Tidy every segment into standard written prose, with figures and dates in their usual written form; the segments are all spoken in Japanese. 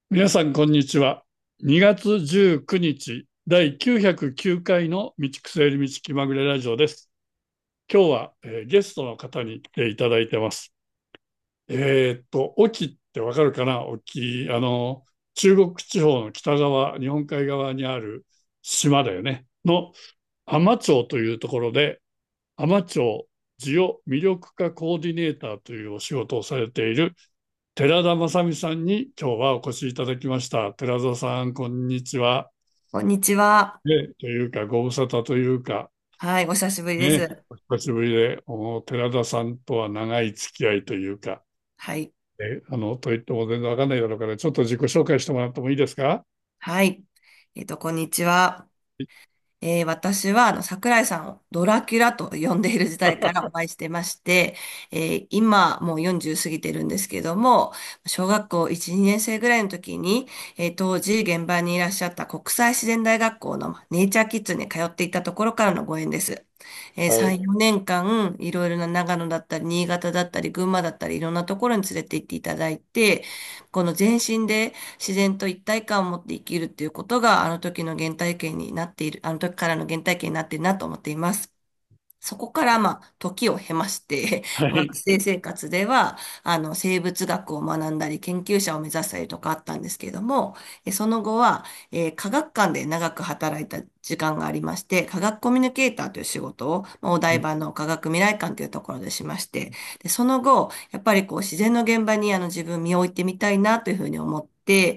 皆さん、こんにちは。2月19日、第909回の道草より道気まぐれラジオです。今日は、ゲストの方に来ていただいてます。隠岐ってわかるかな？隠岐、中国地方の北側、日本海側にある島だよね。の海士町というところで、海士町ジオ魅力化コーディネーターというお仕事をされている寺田正美さんに今日はお越しいただきました。寺田さん、こんにちは。 こんにちは。 というか、ご無沙汰というか、 はい、お久しぶりでね、 す。 お久しぶりで、寺田さんとは長い付き合いというか、 はい。 と言っても全然わかんないだろうから、ちょっと自己紹介してもらってもいいですか？ はい。こんにちは。私は、桜井さんをドラキュラと呼んでいる時代からお会いしてまして、今、もう40過ぎてるんですけども、小学校1、2年生ぐらいの時に、当時現場にいらっしゃった国際自然大学校のネイチャーキッズに通っていたところからのご縁です。 はい。 3、4年間、いろいろな長野だったり、新潟だったり、群馬だったり、いろんなところに連れて行っていただいて、この全身で自然と一体感を持って生きるっていうことが、あの時の原体験になっている、あの時からの原体験になっているなと思っています。そこから、時を経まして、学はい。 生生活では、生物学を学んだり、研究者を目指したりとかあったんですけれども、その後は、科学館で長く働いた時間がありまして、科学コミュニケーターという仕事を、お台場の科学未来館というところでしまして、で、その後、やっぱりこう、自然の現場に自分身を置いてみたいなというふうに思って、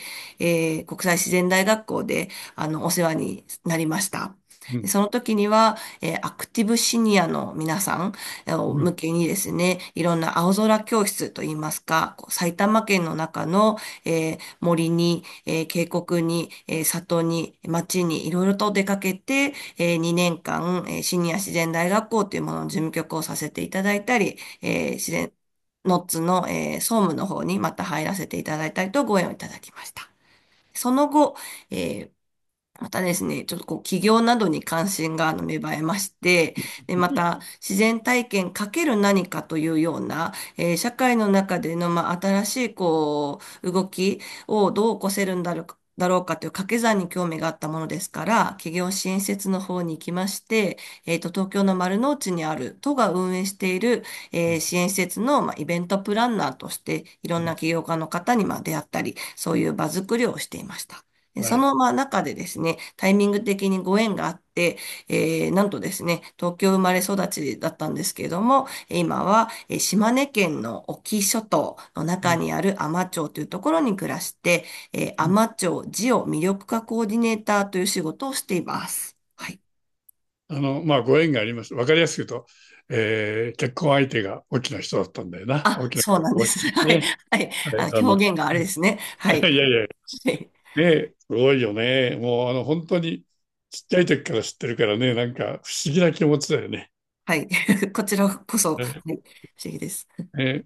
国際自然大学校で、お世話になりました。 うん。 でその時には、アクティブシニアの皆さんうん。 向けにですね、いろんな青空教室といいますか、こう埼玉県の中の、森に、渓谷に、里に、町にいろいろと出かけて、2年間、シニア自然大学校というものの事務局をさせていただいたり、自然ノッツの、総務の方にまた入らせていただいたりとご縁をいただきました。その後、えーまたですね、ちょっとこう、企業などに関心が芽生えまして、で、また、自然体験かける何かというような、社会の中での、新しい、こう、動きをどう起こせるんだろうかという掛け算に興味があったものですから、企業支援施設の方に行きまして、東京の丸の内にある都が運営している、支援施設の、イベントプランナーとして、いろんな起業家の方に、出会ったり、そういう場作りをしていました。ではい。 その中でですね、タイミング的にご縁があって、なんとですね、東京生まれ育ちだったんですけれども、今は島根県の隠岐諸島のうん。 中にある海士町というところに暮らして、 うん。 海士町ジオ魅力化コーディネーターという仕事をしています。はい。 ご縁があります。わかりやすく言うと、結婚相手が大きな人だったんだよな。大あ、 きなそうなんです。 人。 はい。 ね。 はい。 はい。 表現があれですね。はいい。 やいや、 はい。 ね、すごいよね。もう、本当に、ちっちゃい時から知ってるからね、なんか不思議な気持ちだよね。 はい。こちらこそ、はね。 い。不思議です。 ね、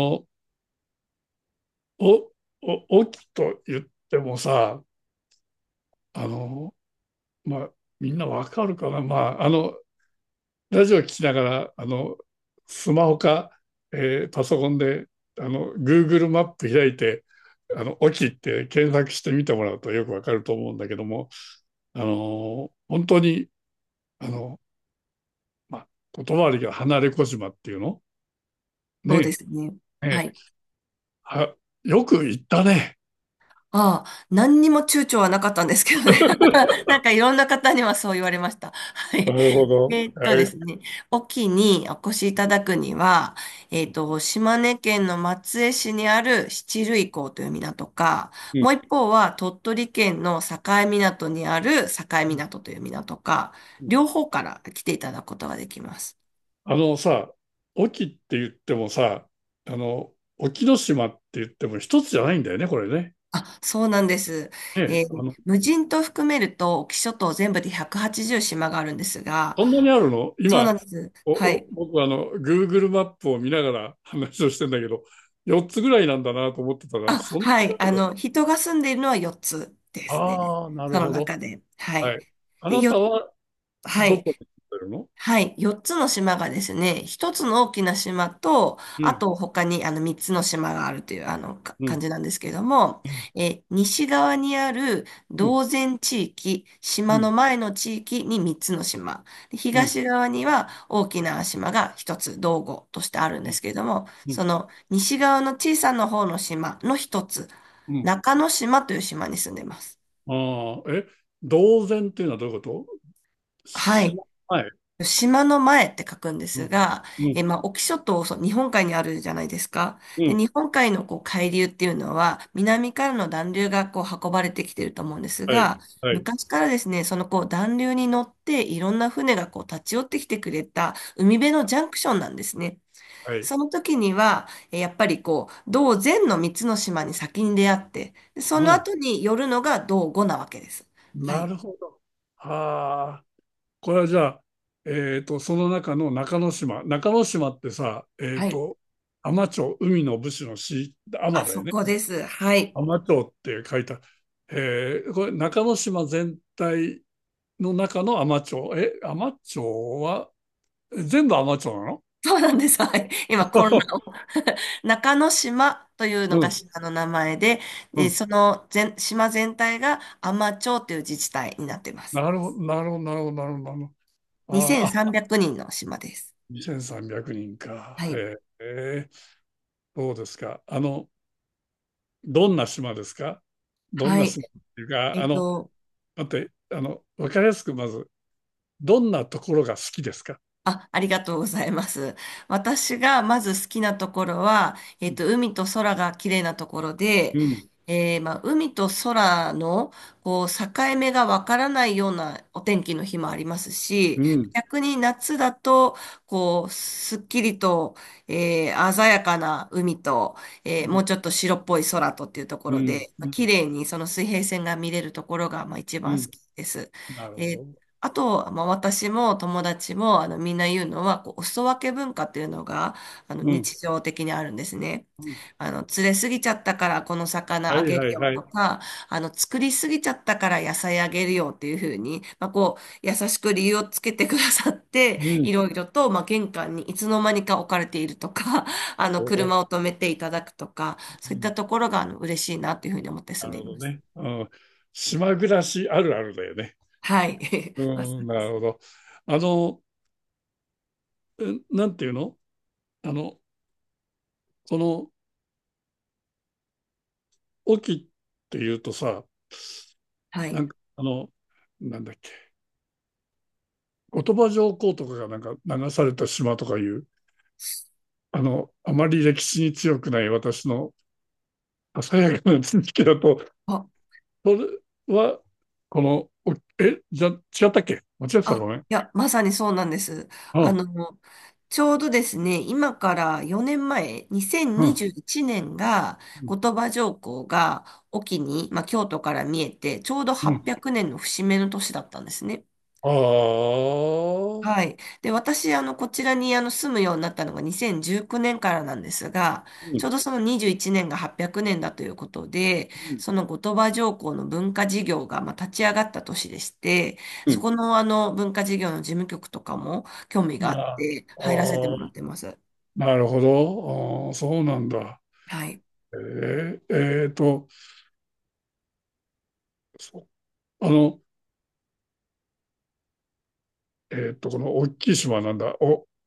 お、起きと言ってもさ、あの、まあ、みんなわかるかな。ラジオ聞きながら、スマホか、パソコンで、Google マップ開いて、起きって検索してみてもらうとよくわかると思うんだけども、本当に、あの、言葉悪いけど、離れ小島っていうのそうでね、 すね。はね、 い。 は、よく言ったね。 ああ、何にも躊躇はなかったんですけどね。なんかいろんな方にはそう言われました。はない。 るほど。はい。 ですね、沖にお越しいただくには、島根県の松江市にある七類港という港か、 うん。 もう一方は鳥取県の境港にある境港という港か、両方から来ていただくことができます。 さ、沖って言ってもさ、沖ノ島って言っても一つじゃないんだよね、これね。 あ、そうなんです。 ね、 無人島含めると、沖諸島全部で180島があるんですが、 そんなにあるの？ そうな今、 んです。はい。 僕Google マップを見ながら話をしてんだけど、4つぐらいなんだなと思ってたら、 あ、 そんなはい。 ことだ。 人が住んでいるのは4つですね。 ああ、なそのるほど。 中で。はい。 はい。あで、 なたははい。 どこに住んでるの？ はい。4つの島がですね、1つの大きな島と、 うん、 あと他に3つの島があるといううん、 感じなんですけれども、 うん、 西側にあるうん、 道前地域、島のうん、 前の地域に3つの島。でうん、 東側には大きな島が1つ、道後としてあるんですけれども、 うん、 その西側の小さな方の島の1つ、 うん。 中之島という島に住んでいます。 ああ、同然っていうのはどういうこと？ はい。 島前。 島の前って書くんでうん、 すが、 うん、 隠岐諸島、そう、日本海にあるじゃないですか。で、 うん。 日本海の海流っていうのは、南からの暖流が運ばれてきてると思うんですはい、 が、 はい、 昔からですね、その暖流に乗って、いろんな船が立ち寄ってきてくれた海辺のジャンクションなんですね。 はい。 その時には、やっぱり同前の3つの島に先に出会って、でそのうん。 後に寄るのが道後なわけです。はない。 るほど。はあ。これはじゃあ、その中の中之島。中之島ってさ、 はい。 海士町、海の武士の士、海あ、そだよね。 こです。はい。 海士町って書いた。これ中之島全体の中の海士町。海士町は全部海士町なの？ そうなんです。はい。今、混乱を。中之島というのうん、 が島の名前で、で、 うん。 その島全体が海士町という自治体になっています。 なるほど、なるほど、なるほど、なるほど。なるほど。あ 2300人の島です。 2300人か。 はい。 どうですか。どんな島ですか？どんはい。 な島っていうか、 えっと、 待って、わかりやすくまず、どんなところが好きですか？ ありがとうございます。私がまず好きなところは、海と空が綺麗なところで、 うん、 海と空の境目がわからないようなお天気の日もありますし、 うん、 逆に夏だと、すっきりと、鮮やかな海と、もうちょっと白っぽい空とっていうとこうん、 ろで、 うん、 綺麗にその水平線が見れるところが、一番好うん。 きです。 なるほえーど。 あと、私も友達もみんな言うのは、お裾分け文化っていうのがうん、 日常的にあるんですね。 うん。 釣れすぎちゃったからこの魚はいあげるよはいはい。 とか、作りすぎちゃったから野菜あげるよっていうふうに、優しく理由をつけてくださって、 うん。 いろいろと、玄関にいつの間にか置かれているとか、 お、 車を止めていただくとか、そういったところが嬉しいなっていうふうに思ってな住んでいます。 るほどね。うん。島暮らしあるあるだよね。 はい。 うまさん、なにるほど。あの、なんていうの？あの、この、沖っていうとさ、 はい。 なんか、なんだっけ、後鳥羽上皇とかがなんか流された島とかいう、あまり歴史に強くない私のさやかな知識だと、 あ、 それは、この、じゃ、違ったっけ？間違ってた？ごめん。 いや、まさにそうなんです。 うん、 ちょうどですね、今から4年前、 うん、 2021年が、 うん。 後鳥羽上皇が沖に、京都から見えて、ちょうどうん。 800年の節目の年だったんですね。 ああ、 はい。で、私、こちらに住むようになったのが2019年からなんですが、 うん、 ちょうどその21年が800年だということで、 うん、 その後鳥羽上皇の文化事業が立ち上がった年でして、 うん。 そこの文化事業の事務局とかも興味があっあてあ、 入らせてもらってます。 なるほど。ああ、そうなんだ。 はい。 えー、えーと、そうあの、この大きい島なんだ。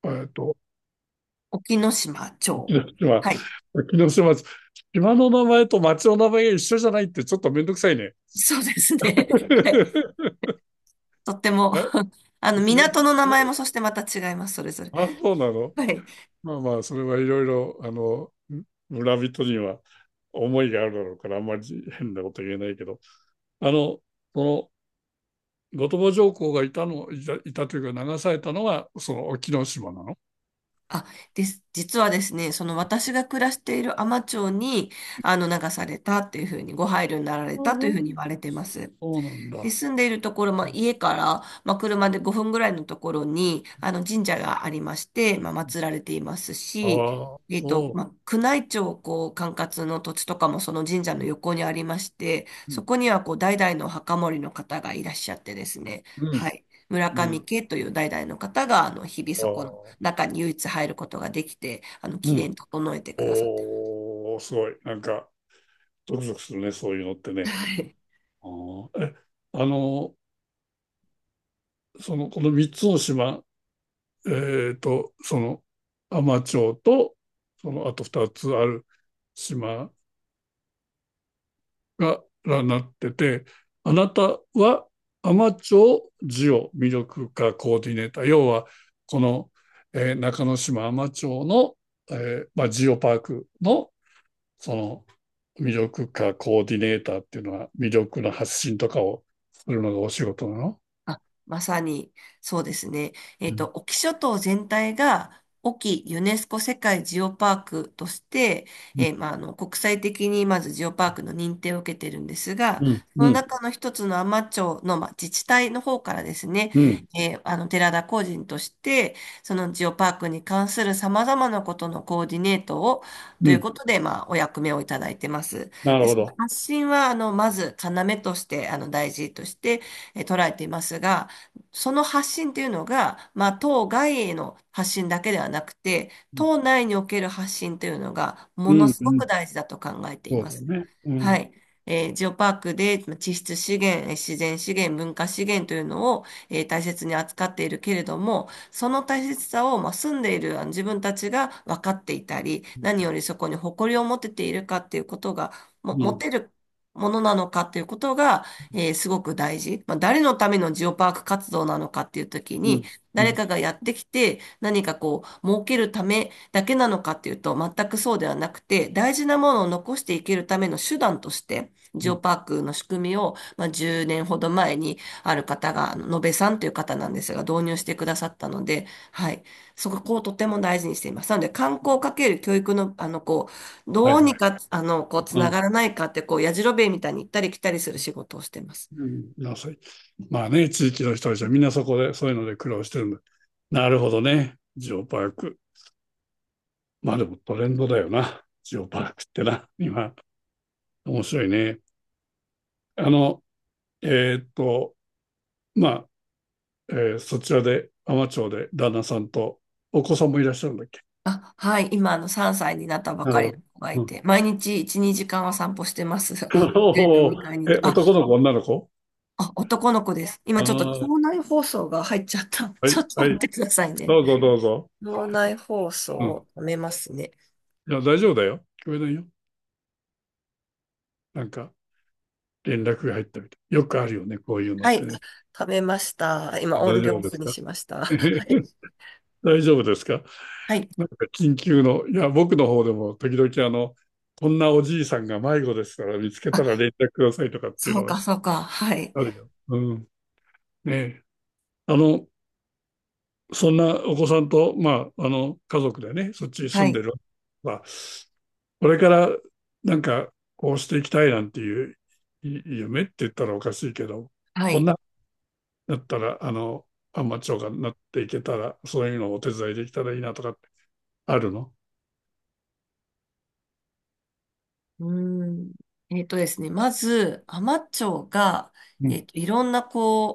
沖ノ島町。 沖ノ島、 はい。 沖ノ島、島の名前と町の名前が一緒じゃないってちょっとめんどくさいね。 そうですね。はい。とってもえ、沖ノ港の名前もそしてまた違います、それぞれ。 あ、そうなの？ はい。 まあまあ、それはいろいろ、村人には思いがあるだろうから、あんまり変なこと言えないけど、その、後鳥羽上皇がいたというか、流されたのが、その沖ノ島なの？ あ、実はですね、その私が暮らしている海士町に、流されたっていうふうに、ご配慮になられたというふうに言われてます。 そうなんで、 だ。 住んでいるところ、家から、車で5分ぐらいのところに、神社がありまして、祀られていますし、 ああ、そ宮内庁、管轄の土地とかもその神社の横にありまして、 う。うん。 そこには、代々の墓守の方がいらっしゃってですね、 うん。 はい。 村うん。 上家という代々の方が、日々 あそこのあ、 中に唯一入ることができて、 うん。 きれいに整えてくださって。 おー、すごい。なんか、ゾクゾクするね、そういうのってね。 はい。 あーえ、あの、この三つの島、海士町と、あと二つある島がなってて、あなたは海士町ジオ魅力化コーディネーター。要は、この、中之島海士町の、ジオパークの、その、魅力化コーディネーターっていうのは、魅力の発信とかをするのがお仕事なの？ あ、まさに、そうですね。 うん。 隠岐諸島全体が、隠岐ユネスコ世界ジオパークとして、 うん。 国際的にまずジオパークの認定を受けてるんですが、 うん。 そのうん。 中の一つの海士町の、自治体の方からですね、 うん。 寺田個人として、そのジオパークに関する様々なことのコーディネートを、 うん。 ということで、お役目をいただいてます。で、そのなるほど。 発信は、まず、要として、大事として、捉えていますが、その発信というのが、島外への発信だけではなくて、島内における発信というのが、もうん。 のすごうん。 く大事だと考えています。 そうだね。うん。 はい。ジオパークで地質資源、自然資源、文化資源というのを、大切に扱っているけれども、その大切さを、住んでいる自分たちが分かっていたり、何よりそこに誇りを持てているかっていうことが、 うん。 持てるものなのかっていうことが、すごく大事。誰のためのジオパーク活動なのかっていう時に、 うん。うん。 誰かがやってきて何か儲けるためだけなのかっていうと、全くそうではなくて、大事なものを残していけるための手段として、ジオパークの仕組みを、10年ほど前にある方が、野部さんという方なんですが、導入してくださったので、はい。そこをとても大事にしています。なので、観光かける教育の、 はいはい。 どうにか、つうん。 ながらないかって、やじろべえみたいに行ったり来たりする仕事をしてます。 うん。まあね、地域の人たちはみんなそこで、そういうので苦労してるんだ。なるほどね。ジオパーク。まあでもトレンドだよな。ジオパークってな。今、面白いね。あの、えーっと、まあ、そちらで、海士町で旦那さんとお子さんもいらっしゃるんだっけ？ あ、はい。今、3歳になったばなるほど。 かりの子がいうん。 て、毎日1、2時間は散歩してます。でおー、 迎えに行って。 男の子、女の子？ 男の子です。今ちょっとああ校内放送が入っちゃった。 ー、はい、 ちょっとはい。 待ってくださいね。 どうぞどうぞ。 校内放送うん。 を止めますね。 いや、大丈夫だよ。聞こえないよ。なんか、連絡が入ったみたい。よくあるよね、こういうのっはい。 てね。 止めました。今音大量オフに丈夫ですか？ しました。はい。 大丈夫ですか？ はい。 なんか緊急の、いや、僕の方でも時々こんなおじいさんが迷子ですから見つけたらあ、 連絡くださいとかっていうそうのがかそうか。はい。 あるよ。うん。ねえ。あの、そんなお子さんと、家族でね、そっちにはい。 住んでる。まあ、これからなんかこうしていきたいなんていう夢って言ったらおかしいけど、 はい。 こんなだったら、アマチュアになっていけたら、そういうのをお手伝いできたらいいなとかってあるの？ うーん。ですね。まず、海士町が、 うん、 いろんな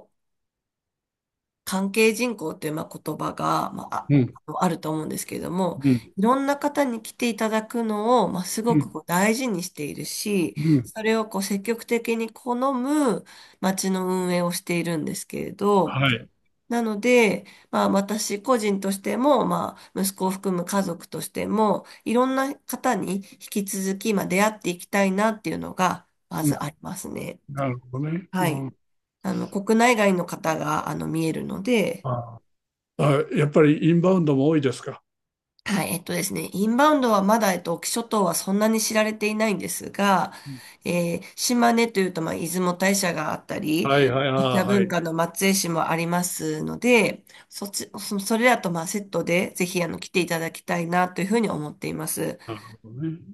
関係人口という言葉が、 うん、 あると思うんですけれども、 うん、 いろんな方に来ていただくのを、すごくうん、 大事にしているし、 うん。 それを積極的に好む町の運営をしているんですけれど、 はい。 なので、私個人としても、息子を含む家族としても、いろんな方に引き続き、出会っていきたいなっていうのが、まうん、 ずありますね。 なるほどね。 はい。 うん、 国内外の方が、見えるので、 あやっぱりインバウンドも多いですか？ はい、ですね、インバウンドはまだ、隠岐諸島はそんなに知られていないんですが、 うん。 島根というと、出雲大社があったり、 はいはいギザはい。 文化の松江市もありますので、それらとセットで、ぜひ、来ていただきたいなというふうに思っています。 なるほどね。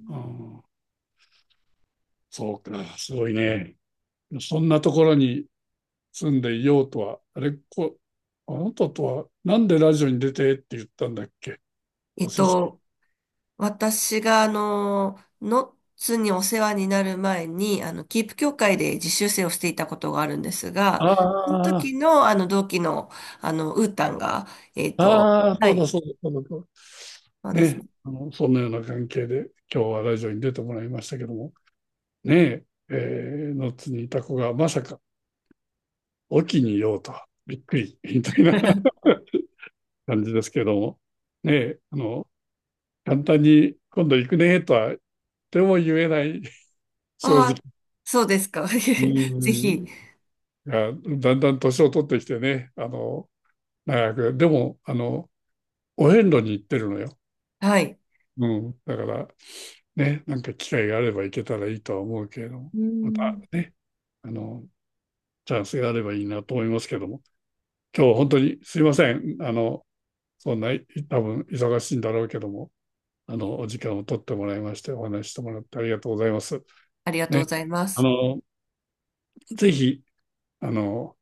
そうか、すごいね。そんなところに住んでいようとは、あなたとはなんでラジオに出てって言ったんだっけ？ えっ忘れちゃっと、私が、 津にお世話になる前に、キープ協会で実習生をしていたことがあるんですが、そのあ時の、同期の、ウータンが、 あ、ああ、 はい、 そうだ、そうだ。ね、 そうですね。 そんなような関係で今日はラジオに出てもらいましたけども、ねの津にいた子がまさか沖にいようとはびっくり、みたいな感じですけども、ね、簡単に今度行くねとはでも言えない、正直。 ああ、そうですか。 うぜひ。 ん。いや、だんだん年を取ってきてね、長く、でも、お遍路に行ってるのよ。 はい。 うん。だから、ね、なんか機会があれば行けたらいいとは思うけれども、 うまたん。 ね、あの、チャンスがあればいいなと思いますけども、今日は本当にすいません。そんな、多分忙しいんだろうけども、お時間を取ってもらいまして、お話ししてもらってありがとうございます。 ありがとうごね。 ざいます。 あの、ぜひ、あの、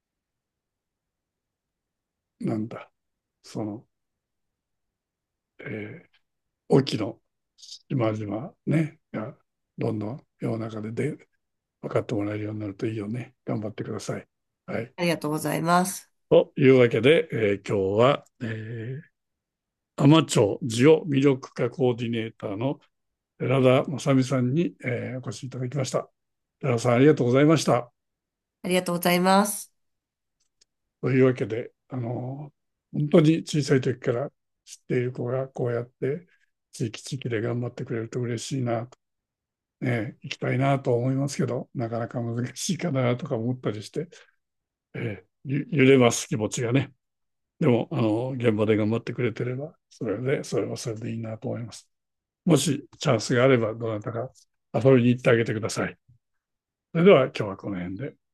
なんだ、その、え沖の島々ね、が、どんどん世の中で分かってもらえるようになるといいよね。頑張ってください。はい。 ありがとうございます。 というわけで、今日は、海士町ジオ魅力化コーディネーターの寺田正美さんに、お越しいただきました。寺田さん、ありがとうございました。 ありがとうございます。 というわけで、本当に小さい時から知っている子がこうやって地域で頑張ってくれると嬉しいなと、ね、行きたいなと思いますけど、なかなか難しいかなとか思ったりして、揺れます気持ちがね。でも、現場で頑張ってくれてれば、それはそれでいいなと思います。もしチャンスがあれば、どなたか遊びに行ってあげてください。それでは今日はこの辺で。